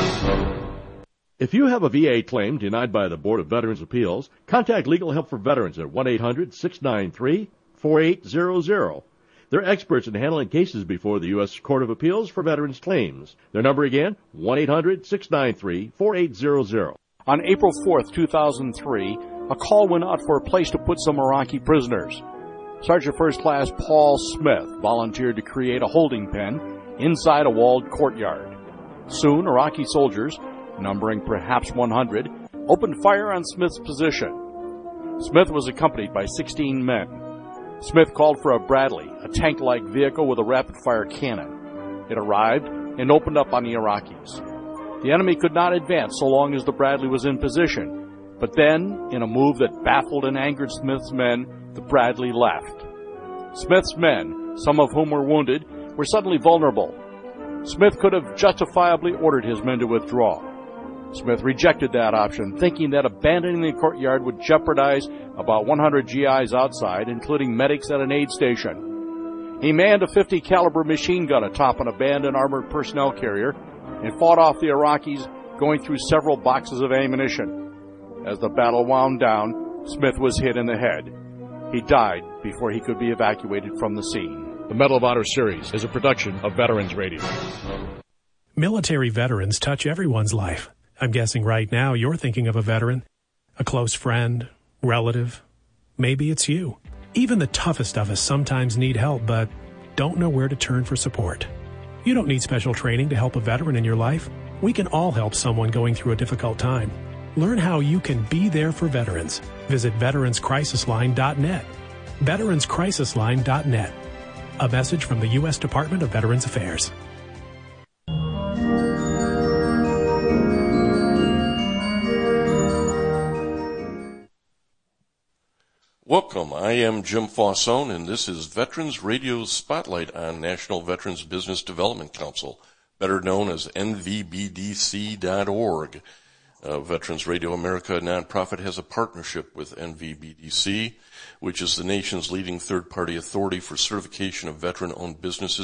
If you have a V A claim denied by the Board of Veterans' Appeals, contact Legal Help for Veterans at one eight hundred six nine three four eight zero zero. They're experts in handling cases before the U S Court of Appeals for veterans' claims. Their number again, one eight hundred six nine three four eight zero zero. On April fourth, two thousand three, a call went out for a place to put some Iraqi prisoners. Sergeant First Class Paul Smith volunteered to create a holding pen inside a walled courtyard. Soon, Iraqi soldiers, numbering perhaps one hundred, opened fire on Smith's position. Smith was accompanied by sixteen men. Smith called for a Bradley, a tank-like vehicle with a rapid-fire cannon. It arrived and opened up on the Iraqis. The enemy could not advance so long as the Bradley was in position, but then, in a move that baffled and angered Smith's men, the Bradley left. Smith's men, some of whom were wounded, were suddenly vulnerable. Smith could have justifiably ordered his men to withdraw. Smith rejected that option, thinking that abandoning the courtyard would jeopardize about one hundred G Is outside, including medics at an aid station. He manned a fifty caliber machine gun atop an abandoned armored personnel carrier and fought off the Iraqis, going through several boxes of ammunition. As the battle wound down, Smith was hit in the head. He died before he could be evacuated from the scene. The Medal of Honor series is a production of Veterans Radio. Military veterans touch everyone's life. I'm guessing right now you're thinking of a veteran, a close friend, relative. Maybe it's you. Even the toughest of us sometimes need help, but don't know where to turn for support. You don't need special training to help a veteran in your life. We can all help someone going through a difficult time. Learn how you can be there for veterans. Visit veterans crisis line dot net. veterans crisis line dot net. A message from the U S Department of Veterans Affairs. Welcome. I am Jim Faussone, and this is Veterans Radio's Spotlight on National Veterans Business Development Council, better known as N V B D C dot org. Uh, Veterans Radio America, a nonprofit, has a partnership with N V B D C, which is the nation's leading third-party authority for certification of veteran-owned businesses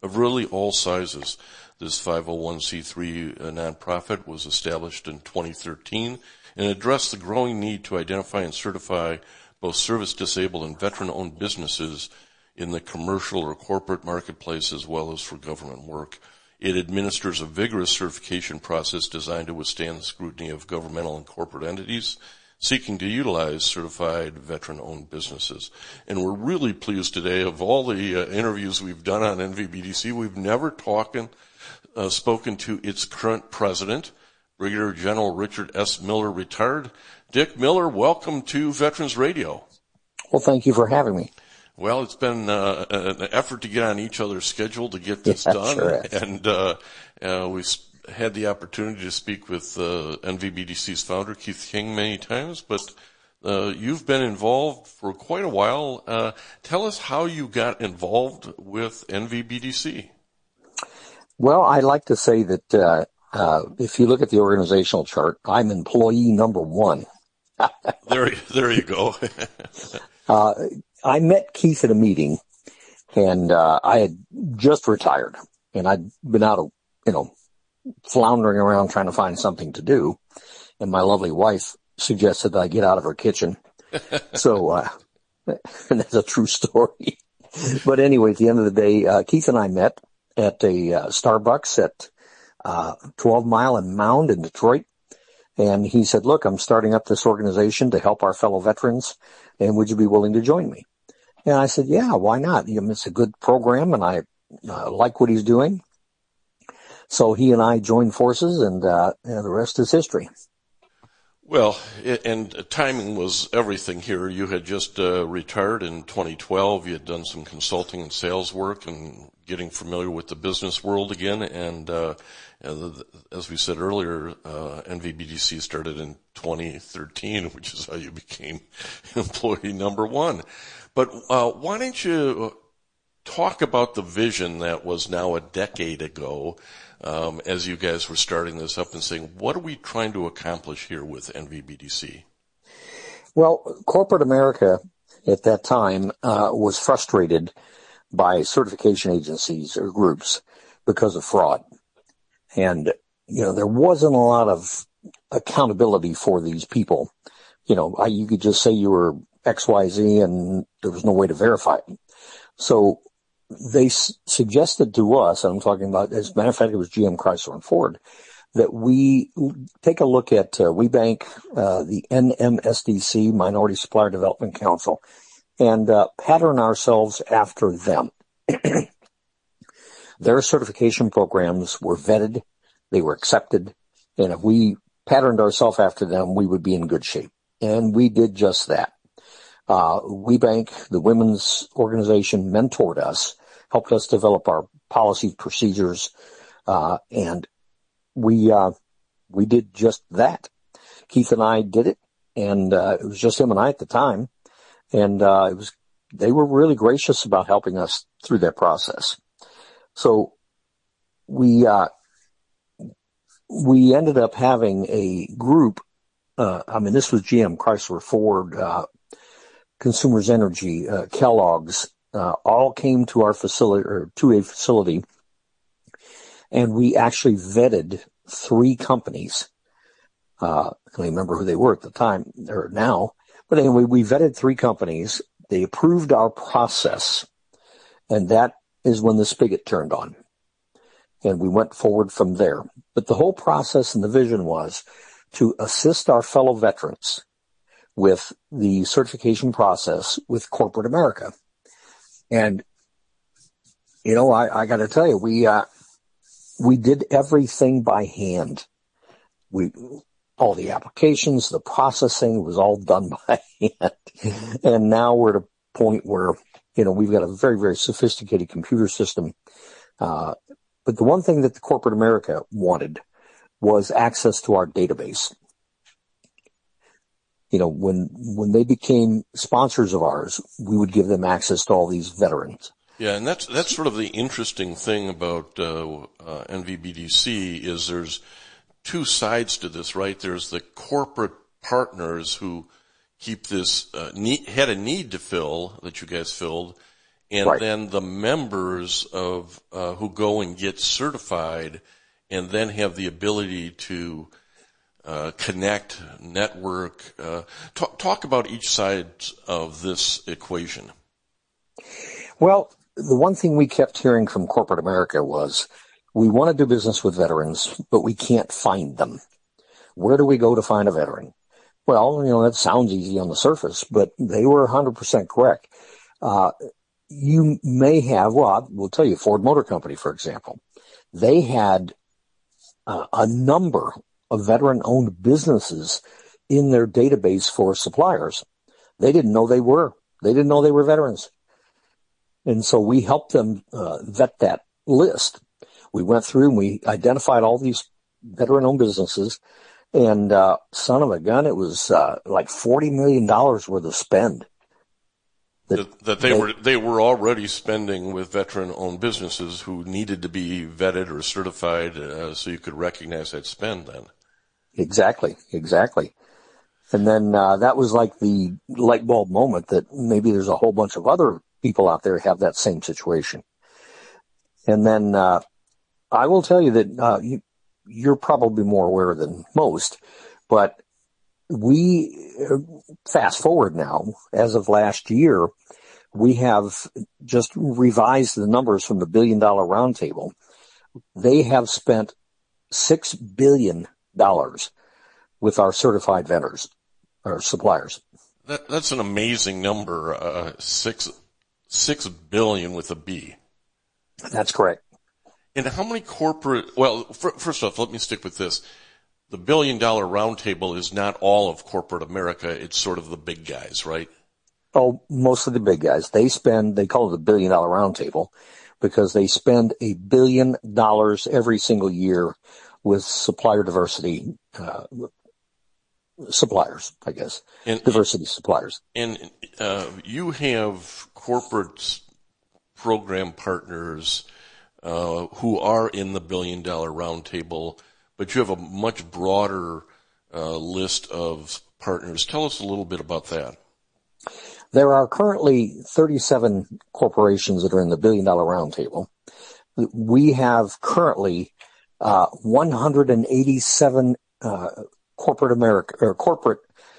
of really all sizes. This five oh one c three uh, nonprofit was established in twenty thirteen and addressed the growing need to identify and certify both service-disabled and veteran-owned businesses in the commercial or corporate marketplace as well as for government work. It administers a vigorous certification process designed to withstand the scrutiny of governmental and corporate entities seeking to utilize certified veteran-owned businesses. And we're really pleased today. Of all the uh, interviews we've done on N V B D C, we've never talking, uh, spoken to its current president, Brigadier General Richard S. Miller, retired. Dick Miller, welcome to Veterans Radio. Well, thank you for having me. Well, it's been uh, an effort to get on each other's schedule to get this yeah, done, sure and uh, uh, we've had the opportunity to speak with uh, N V B D C's founder, Keith King, many times, but uh, you've been involved for quite a while. Uh, tell us how you got involved with N V B D C. Well, I like to say that uh, uh, if you look at the organizational chart, I'm employee number one. there, there you go. uh, I met Keith at a meeting, and uh, I had just retired, and I'd been out of, you know, floundering around trying to find something to do, and my lovely wife suggested that I get out of her kitchen. So, uh, and that's a true story. But anyway, at the end of the day, uh, Keith and I met at a uh, Starbucks at uh, twelve Mile and Mound in Detroit. And he said, look, I'm starting up this organization to help our fellow veterans, and would you be willing to join me? And I said, yeah, why not? You know, it's a good program, and I uh, like what he's doing. So he and I joined forces, and, uh, and the rest is history. Well, and timing was everything here. You had just uh, retired in twenty twelve. You had done some consulting and sales work and getting familiar with the business world again. And uh, as we said earlier, uh, N V B D C started in twenty thirteen, which is how you became employee number one. But uh, why don't you talk about the vision that was now a decade ago, um, as you guys were starting this up and saying, what are we trying to accomplish here with N V B D C? Well, corporate America at that time uh, was frustrated by certification agencies or groups because of fraud. And, you know, there wasn't a lot of accountability for these people. You know, I, you could just say you were X Y Z and there was no way to verify it. So they s- suggested to us, and I'm talking about, as a matter of fact, it was G M, Chrysler, and Ford, that we take a look at uh, WeBank, uh, the N M S D C, Minority Supplier Development Council, and uh, pattern ourselves after them. Their certification programs were vetted, they were accepted, and if we patterned ourselves after them, we would be in good shape. And we did just that. Uh, WeBank, the women's organization, mentored us, helped us develop our policy procedures, uh, and we, uh, we did just that. Keith and I did it, and, uh, it was just him and I at the time, and, uh, it was, they were really gracious about helping us through that process. So we, uh, we ended up having a group, uh, I mean, this was G M, Chrysler, Ford, uh, Consumers Energy, uh, Kellogg's, uh, all came to our facility or to a facility, and we actually vetted three companies. Uh, I don't remember who they were at the time or now, but anyway, we vetted three companies. They approved our process, and that is when the spigot turned on, and we went forward from there. But the whole process and the vision was to assist our fellow veterans with the certification process with corporate America. And, you know, I, I got to tell you, we, uh, we did everything by hand. We, all the applications, the processing was all done by hand. And now we're at a point where, you know, we've got a very, very sophisticated computer system. Uh, but the one thing that the corporate America wanted was access to our database. You know, when, when they became sponsors of ours, we would give them access to all these veterans. Yeah, and that's, that's sort of the interesting thing about, uh, uh, N V B D C is there's two sides to this, right? There's the corporate partners who keep this, uh, need, had a need to fill that you guys filled. and right. then the members of uh, who go and get certified and then have the ability to uh, connect, network. Uh, talk, talk about each side of this equation. Well, the one thing we kept hearing from corporate America was, we want to do business with veterans, but we can't find them. Where do we go to find a veteran? Well, you know, that sounds easy on the surface, but they were one hundred percent correct. Uh, you may have, well, I will tell you, Ford Motor Company, for example, they had uh, a number of veteran-owned businesses in their database for suppliers. They didn't know they were. They didn't know they were veterans. And so we helped them uh, vet that list. We went through and we identified all these veteran-owned businesses, and uh, son of a gun, it was uh, like forty million dollars worth of spend. That, that, that they, they were they were already spending with veteran-owned businesses who needed to be vetted or certified, uh, so you could recognize that spend then. Exactly, exactly. And then uh, that was like the light bulb moment that maybe there's a whole bunch of other people out there have that same situation. And then uh, I will tell you that uh, you, you're probably more aware than most, but we, fast forward now, as of last year, we have just revised the numbers from the billion dollar roundtable. They have spent six billion dollars with our certified vendors, or suppliers. That, that's an amazing number, uh, six, six billion with a B. That's correct. And how many corporate, well, first off, let me stick with this. The billion dollar roundtable is not all of corporate America. It's sort of the big guys, right? Oh, most of the big guys. They spend, they call it the billion dollar roundtable because they spend a billion dollars every single year with supplier diversity, uh, suppliers, I guess. And, diversity suppliers. And, uh, you have corporate program partners Uh, who are in the billion dollar roundtable, but you have a much broader uh, list of partners. Tell us a little bit about that. There are currently thirty-seven corporations that are in the billion dollar roundtable. We have currently uh, one hundred eighty-seven uh, corporate America or corporate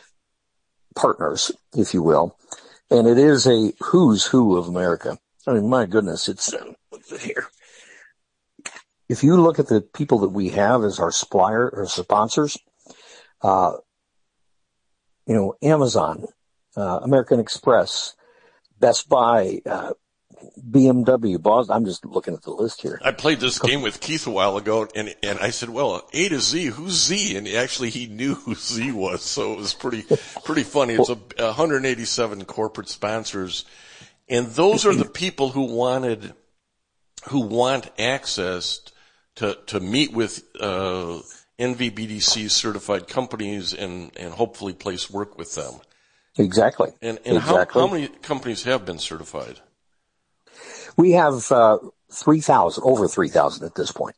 partners, if you will, and it is a who's who of America. I mean, my goodness, it's uh, what's it here? If you look at the people that we have as our supplier or sponsors, uh, you know, Amazon, uh, American Express, Best Buy, uh, B M W, Bos. I'm just looking at the list here. I played this game with Keith a while ago, and and I said, "Well, A to Z, who's Z?" And actually, he knew who Z was, so it was pretty pretty funny. It's a one hundred eighty-seven corporate sponsors, and those are the people who wanted, who want access to to meet with uh N V B D C certified companies and and hopefully place work with them. Exactly. And and exactly. how how many companies have been certified? We have uh three thousand, over three thousand at this point.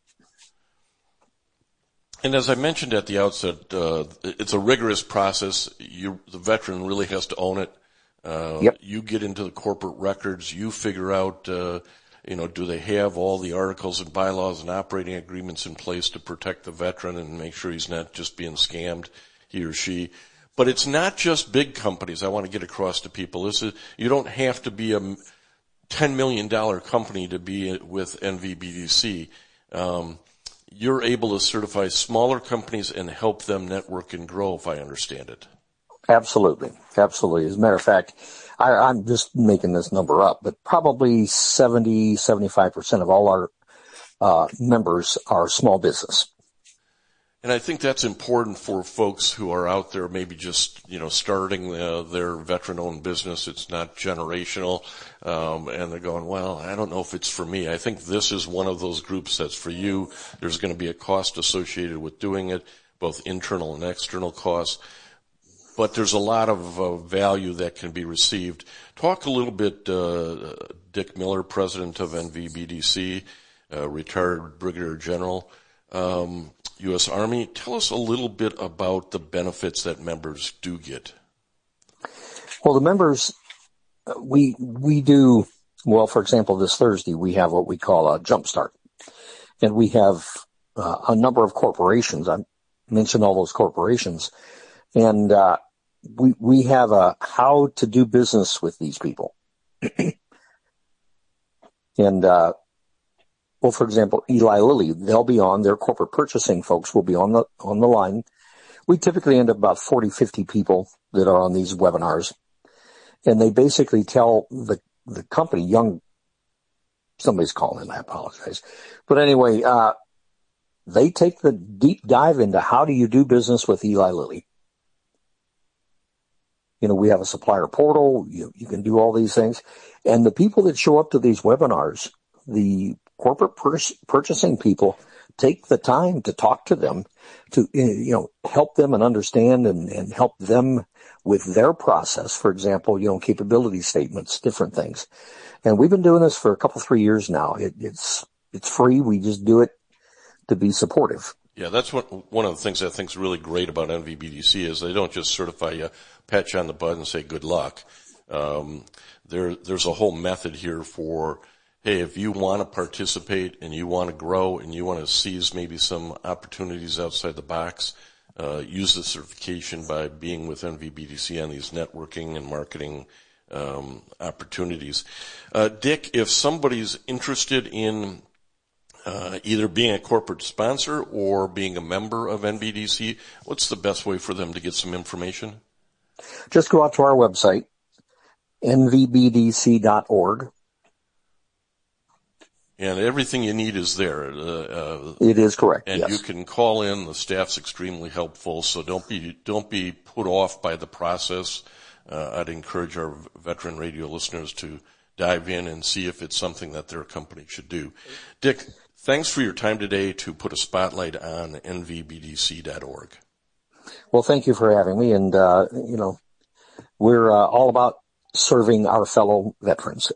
And as I mentioned at the outset, uh it's a rigorous process. You the veteran really has to own it. Uh yep. You get into the corporate records, you figure out uh You know, do they have all the articles and bylaws and operating agreements in place to protect the veteran and make sure he's not just being scammed, he or she? But it's not just big companies. I want to get across to people. This is, you don't have to be a ten million dollars company to be with N V B D C. Um, you're able to certify smaller companies and help them network and grow, if I understand it. Absolutely. Absolutely. As a matter of fact, I, I'm just making this number up, but probably seventy, seventy-five percent of all our uh, members are small business. And I think that's important for folks who are out there maybe just, you know, starting uh, their veteran-owned business. It's not generational, um, and they're going, well, I don't know if it's for me. I think this is one of those groups that's for you. There's going to be a cost associated with doing it, both internal and external costs. But there's a lot of uh, value that can be received. Talk a little bit, uh, Dick Miller, president of N V B D C, uh, retired brigadier general, um, U S Army. Tell us a little bit about the benefits that members do get. Well, the members, we we do Well, for example, this Thursday, we have what we call a Jumpstart. And we have uh, a number of corporations. I mentioned all those corporations. And uh, we we have a how to do business with these people. and, uh, well, for example, Eli Lilly, they'll be on, their corporate purchasing folks will be on the on the line. We typically end up about forty, fifty people that are on these webinars. And they basically tell the the company, young, somebody's calling, I apologize. But anyway, uh, they take the deep dive into how do you do business with Eli Lilly. You know, we have a supplier portal. You, you can do all these things. And the people that show up to these webinars, the corporate pur- purchasing people, take the time to talk to them, to, you know, help them and understand and, and help them with their process. For example, you know, capability statements, different things. And we've been doing this for a couple, three years now. It, it's, it's free. We just do it to be supportive. Yeah, that's what, one of the things I think is really great about N V B D C is they don't just certify you, pat you on the butt and say good luck. Um, there, there's a whole method here for, hey, if you want to participate and you want to grow and you want to seize maybe some opportunities outside the box, uh, use the certification by being with N V B D C on these networking and marketing um, opportunities. Uh, Dick, if somebody's interested in uh, either being a corporate sponsor or being a member of N V D C, what's the best way for them to get some information? Just go out to our website, N V B D C dot org. And everything you need is there. Uh, uh, it is correct. And yes. You can call in. The staff's extremely helpful. So don't be don't be put off by the process. Uh, I'd encourage our veteran radio listeners to dive in and see if it's something that their company should do. Dick, thanks for your time today to put a spotlight on N V B D C dot org. Well, thank you for having me. And uh, you know, we're uh, all about serving our fellow veterans.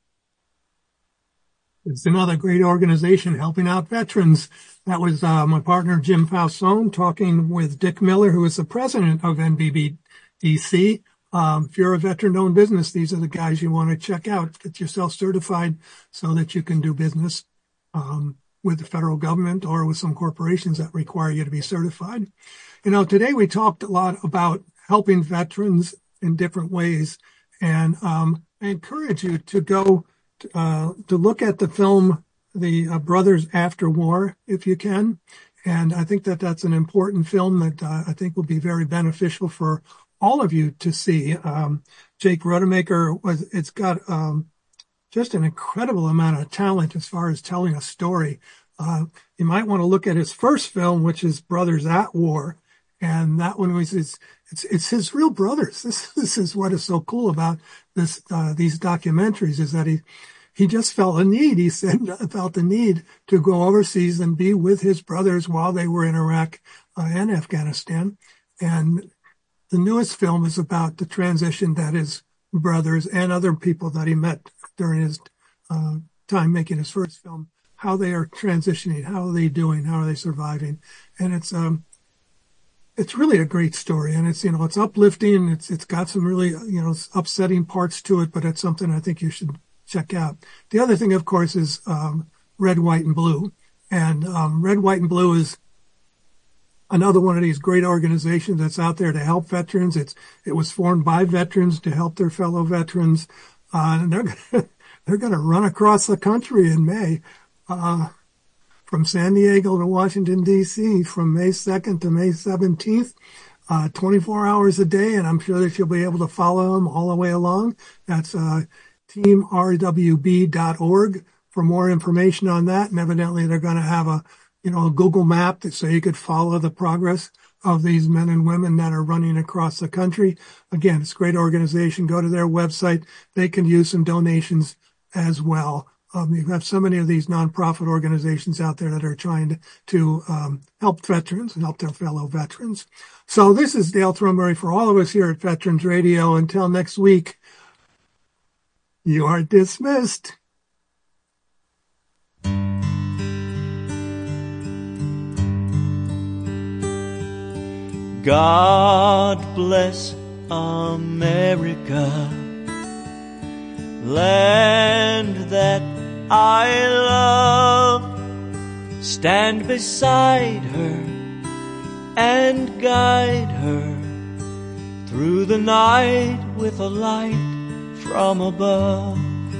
It's another great organization helping out veterans. That was uh, my partner, Jim Falsone, talking with Dick Miller, who is the president of N V B D C. Um, if you're a veteran-owned business, these are the guys you want to check out. Get yourself certified so that you can do business um, with the federal government or with some corporations that require you to be certified. You know, today we talked a lot about helping veterans in different ways, and um, I encourage you to go Uh, to look at the film, The uh, Brothers After War, if you can. And I think that that's an important film that uh, I think will be very beneficial for all of you to see. Um, Jake Rodemaker was, it's got um, just an incredible amount of talent as far as telling a story. Uh, you might want to look at his first film, which is Brothers at War. And that one was his, it's, it's his real brothers. This, this is what is so cool about this, uh, these documentaries is that he, he just felt a need. He said, felt the need to go overseas and be with his brothers while they were in Iraq uh, and Afghanistan. And the newest film is about the transition that his brothers and other people that he met during his uh, time making his first film, how they are transitioning, how are they doing, how are they surviving. And it's, um, it's really a great story, and it's, you know, it's uplifting. It's, it's got some really, you know, upsetting parts to it, but it's something I think you should check out. The other thing, of course, is, um, Red, White, and Blue. And, um, Red, White, and Blue is another one of these great organizations that's out there to help veterans. It's, it was formed by veterans to help their fellow veterans. Uh, and they're, gonna, they're going to run across the country in May, uh, from San Diego to Washington, D C, from May second to May seventeenth, uh, twenty-four hours a day. And I'm sure that you'll be able to follow them all the way along. That's, uh, team R W B dot org for more information on that. And evidently they're going to have a, you know, a Google map that so you could follow the progress of these men and women that are running across the country. Again, it's a great organization. Go to their website. They can use some donations as well. Um, you have so many of these nonprofit organizations out there that are trying to, to um, help veterans and help their fellow veterans. So this is Dale Throneberry for all of us here at Veterans Radio. Until next week, you are dismissed. God bless America. land that I love. Stand beside her and guide her through the night with a light from above.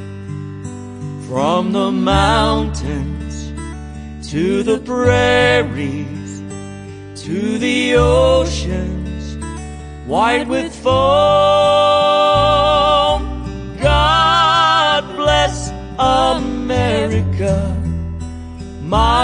From the mountains to the prairies to the oceans white with foam. God bless America, my